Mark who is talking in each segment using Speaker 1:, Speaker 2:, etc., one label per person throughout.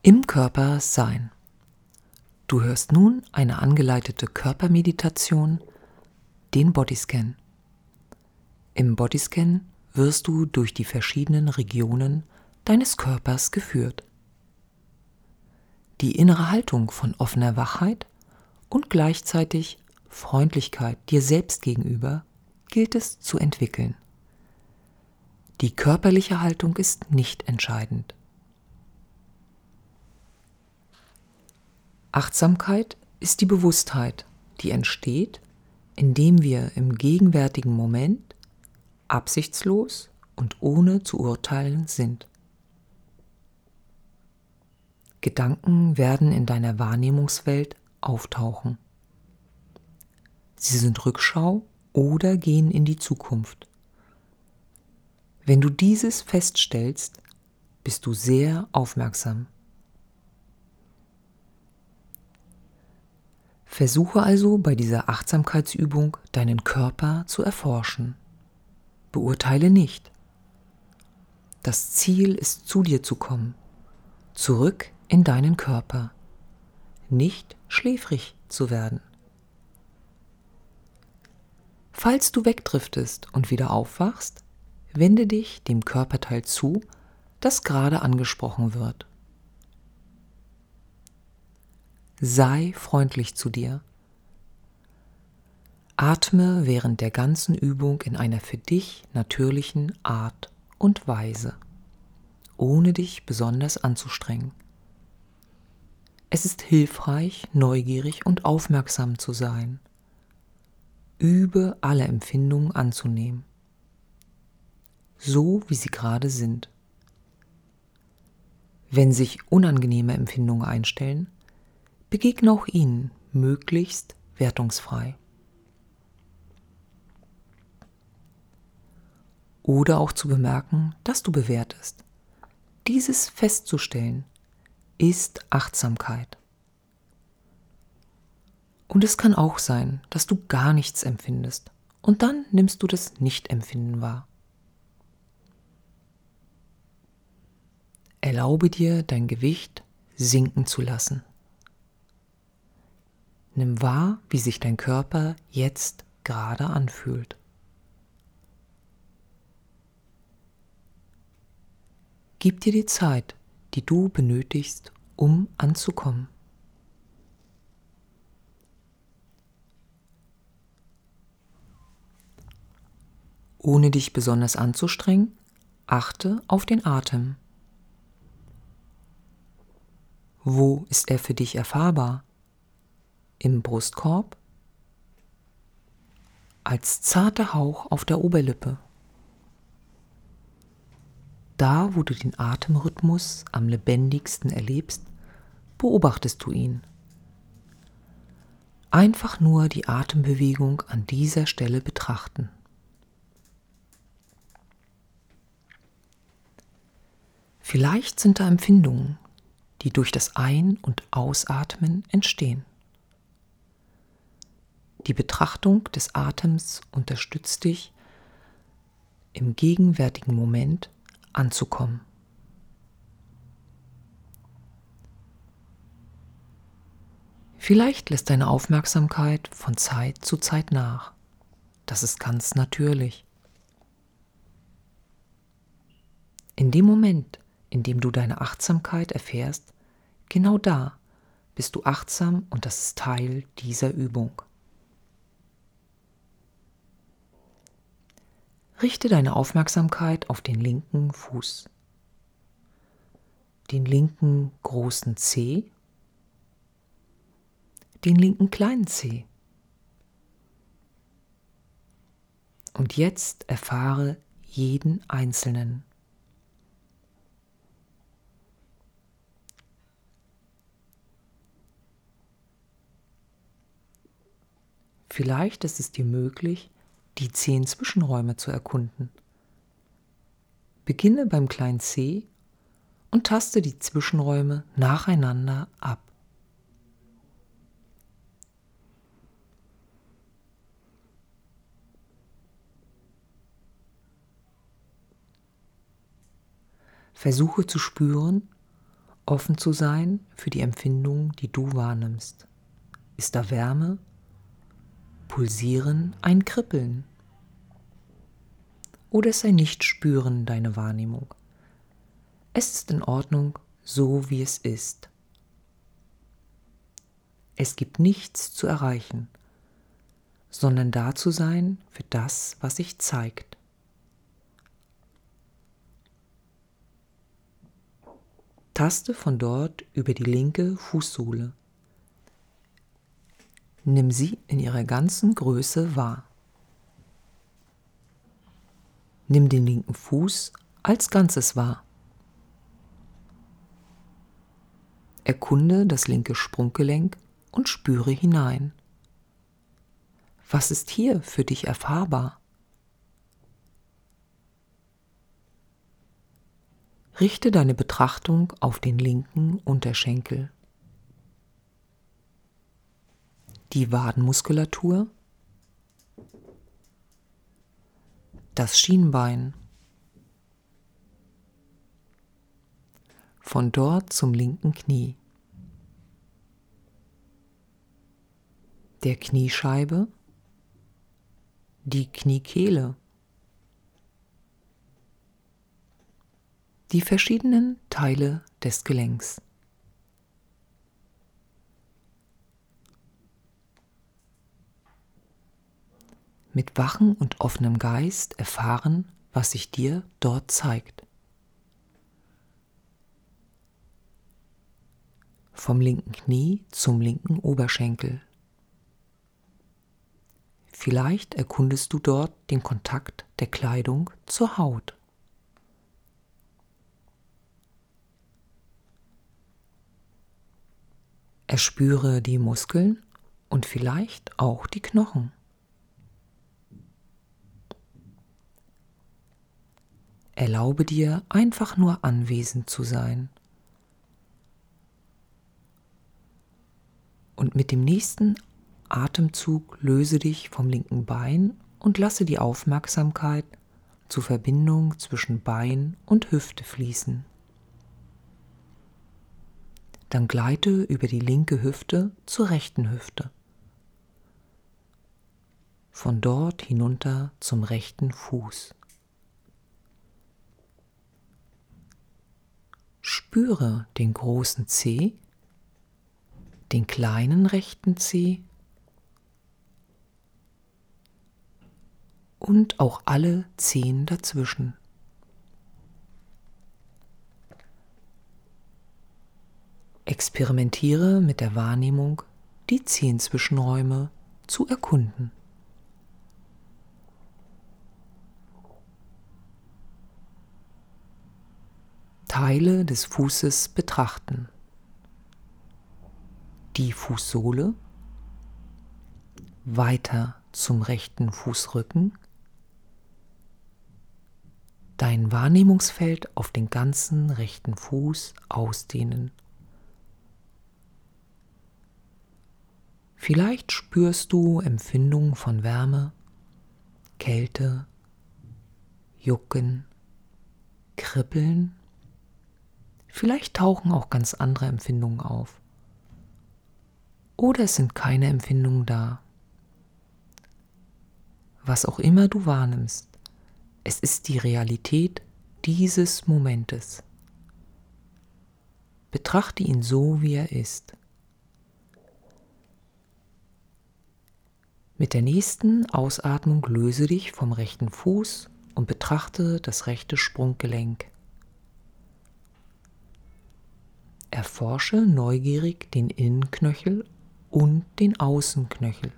Speaker 1: Im Körper sein. Du hörst nun eine angeleitete Körpermeditation, den Bodyscan. Im Bodyscan wirst du durch die verschiedenen Regionen deines Körpers geführt. Die innere Haltung von offener Wachheit und gleichzeitig Freundlichkeit dir selbst gegenüber gilt es zu entwickeln. Die körperliche Haltung ist nicht entscheidend. Achtsamkeit ist die Bewusstheit, die entsteht, indem wir im gegenwärtigen Moment absichtslos und ohne zu urteilen sind. Gedanken werden in deiner Wahrnehmungswelt auftauchen. Sie sind Rückschau oder gehen in die Zukunft. Wenn du dieses feststellst, bist du sehr aufmerksam. Versuche also bei dieser Achtsamkeitsübung deinen Körper zu erforschen. Beurteile nicht. Das Ziel ist, zu dir zu kommen, zurück in deinen Körper, nicht schläfrig zu werden. Falls du wegdriftest und wieder aufwachst, wende dich dem Körperteil zu, das gerade angesprochen wird. Sei freundlich zu dir. Atme während der ganzen Übung in einer für dich natürlichen Art und Weise, ohne dich besonders anzustrengen. Es ist hilfreich, neugierig und aufmerksam zu sein. Übe alle Empfindungen anzunehmen, so wie sie gerade sind. Wenn sich unangenehme Empfindungen einstellen, begegne auch ihnen möglichst wertungsfrei. Oder auch zu bemerken, dass du bewertest. Dieses festzustellen ist Achtsamkeit. Und es kann auch sein, dass du gar nichts empfindest und dann nimmst du das Nicht-Empfinden wahr. Erlaube dir, dein Gewicht sinken zu lassen. Nimm wahr, wie sich dein Körper jetzt gerade anfühlt. Gib dir die Zeit, die du benötigst, um anzukommen. Ohne dich besonders anzustrengen, achte auf den Atem. Wo ist er für dich erfahrbar? Im Brustkorb? Als zarter Hauch auf der Oberlippe? Da, wo du den Atemrhythmus am lebendigsten erlebst, beobachtest du ihn. Einfach nur die Atembewegung an dieser Stelle betrachten. Vielleicht sind da Empfindungen, die durch das Ein- und Ausatmen entstehen. Die Betrachtung des Atems unterstützt dich, im gegenwärtigen Moment anzukommen. Vielleicht lässt deine Aufmerksamkeit von Zeit zu Zeit nach. Das ist ganz natürlich. In dem Moment, in dem du deine Achtsamkeit erfährst, genau da bist du achtsam und das ist Teil dieser Übung. Richte deine Aufmerksamkeit auf den linken Fuß, den linken großen Zeh, den linken kleinen Zeh. Und jetzt erfahre jeden einzelnen. Vielleicht ist es dir möglich, die Zehenzwischenräume zu erkunden. Beginne beim kleinen Zeh und taste die Zwischenräume nacheinander ab. Versuche zu spüren, offen zu sein für die Empfindung, die du wahrnimmst. Ist da Wärme, Pulsieren, ein Kribbeln? Oder ist ein Nichtspüren deine Wahrnehmung? Es ist in Ordnung, so wie es ist. Es gibt nichts zu erreichen, sondern da zu sein für das, was sich zeigt. Taste von dort über die linke Fußsohle. Nimm sie in ihrer ganzen Größe wahr. Nimm den linken Fuß als Ganzes wahr. Erkunde das linke Sprunggelenk und spüre hinein. Was ist hier für dich erfahrbar? Richte deine Betrachtung auf den linken Unterschenkel. Die Wadenmuskulatur, das Schienbein. Von dort zum linken Knie. Der Kniescheibe, die Kniekehle. Die verschiedenen Teile des Gelenks. Mit wachem und offenem Geist erfahren, was sich dir dort zeigt. Vom linken Knie zum linken Oberschenkel. Vielleicht erkundest du dort den Kontakt der Kleidung zur Haut. Erspüre die Muskeln und vielleicht auch die Knochen. Erlaube dir, einfach nur anwesend zu sein. Und mit dem nächsten Atemzug löse dich vom linken Bein und lasse die Aufmerksamkeit zur Verbindung zwischen Bein und Hüfte fließen. Dann gleite über die linke Hüfte zur rechten Hüfte. Von dort hinunter zum rechten Fuß. Spüre den großen Zeh, den kleinen rechten Zeh und auch alle Zehen dazwischen. Experimentiere mit der Wahrnehmung, die Zehenzwischenräume zu erkunden. Teile des Fußes betrachten. Die Fußsohle, weiter zum rechten Fußrücken, dein Wahrnehmungsfeld auf den ganzen rechten Fuß ausdehnen. Vielleicht spürst du Empfindungen von Wärme, Kälte, Jucken, Kribbeln. Vielleicht tauchen auch ganz andere Empfindungen auf. Oder es sind keine Empfindungen da. Was auch immer du wahrnimmst, es ist die Realität dieses Momentes. Betrachte ihn so, wie er ist. Mit der nächsten Ausatmung löse dich vom rechten Fuß und betrachte das rechte Sprunggelenk. Erforsche neugierig den Innenknöchel und den Außenknöchel.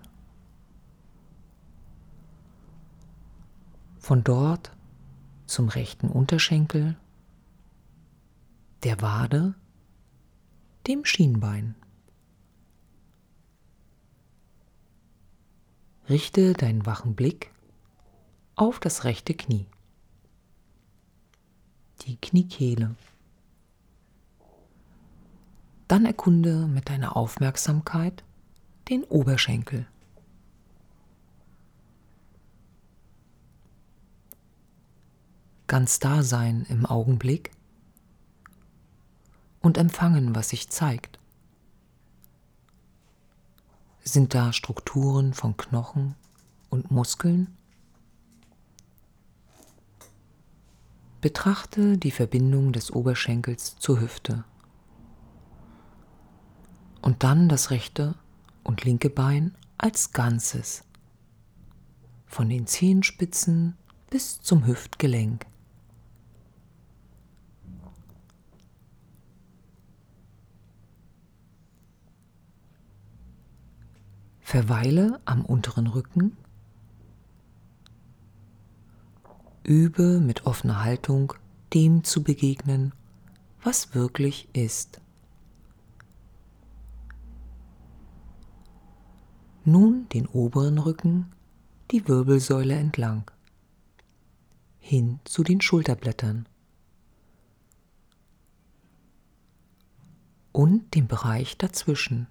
Speaker 1: Von dort zum rechten Unterschenkel, der Wade, dem Schienbein. Richte deinen wachen Blick auf das rechte Knie, die Kniekehle. Dann erkunde mit deiner Aufmerksamkeit den Oberschenkel. Ganz da sein im Augenblick und empfangen, was sich zeigt. Sind da Strukturen von Knochen und Muskeln? Betrachte die Verbindung des Oberschenkels zur Hüfte und dann das rechte und linke Bein als Ganzes, von den Zehenspitzen bis zum Hüftgelenk. Verweile am unteren Rücken. Übe mit offener Haltung dem zu begegnen, was wirklich ist. Nun den oberen Rücken, die Wirbelsäule entlang, hin zu den Schulterblättern und den Bereich dazwischen.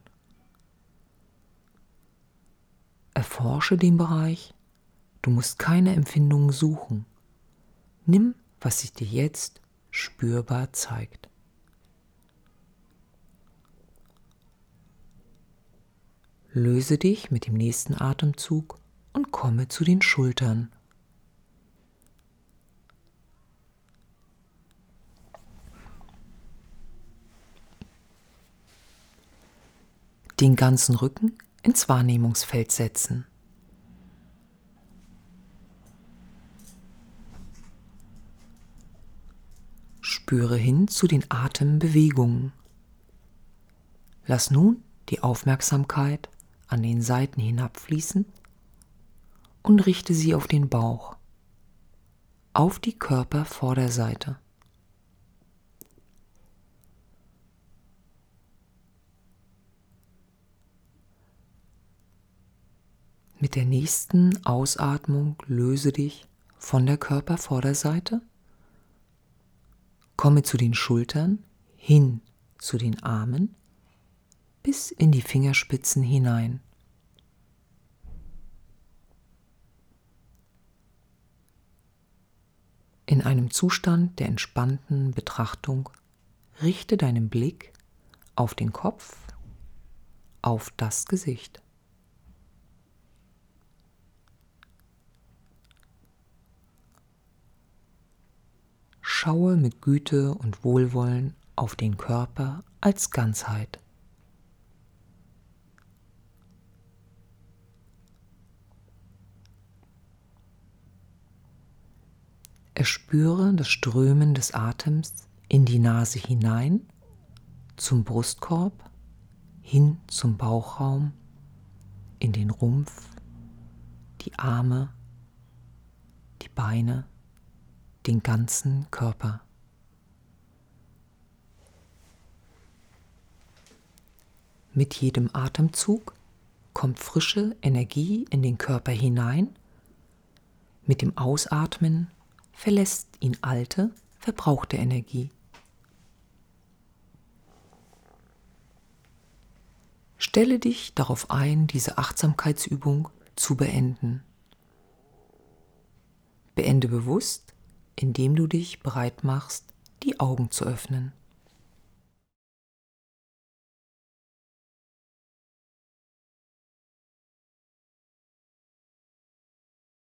Speaker 1: Erforsche den Bereich, du musst keine Empfindungen suchen. Nimm, was sich dir jetzt spürbar zeigt. Löse dich mit dem nächsten Atemzug und komme zu den Schultern. Den ganzen Rücken ins Wahrnehmungsfeld setzen. Spüre hin zu den Atembewegungen. Lass nun die Aufmerksamkeit an den Seiten hinabfließen und richte sie auf den Bauch, auf die Körpervorderseite. Mit der nächsten Ausatmung löse dich von der Körpervorderseite, komme zu den Schultern, hin zu den Armen, bis in die Fingerspitzen hinein. In einem Zustand der entspannten Betrachtung richte deinen Blick auf den Kopf, auf das Gesicht. Schaue mit Güte und Wohlwollen auf den Körper als Ganzheit. Erspüre das Strömen des Atems in die Nase hinein, zum Brustkorb, hin zum Bauchraum, in den Rumpf, die Arme, die Beine, den ganzen Körper. Mit jedem Atemzug kommt frische Energie in den Körper hinein. Mit dem Ausatmen verlässt ihn alte, verbrauchte Energie. Stelle dich darauf ein, diese Achtsamkeitsübung zu beenden. Beende bewusst, indem du dich bereit machst, die Augen zu öffnen.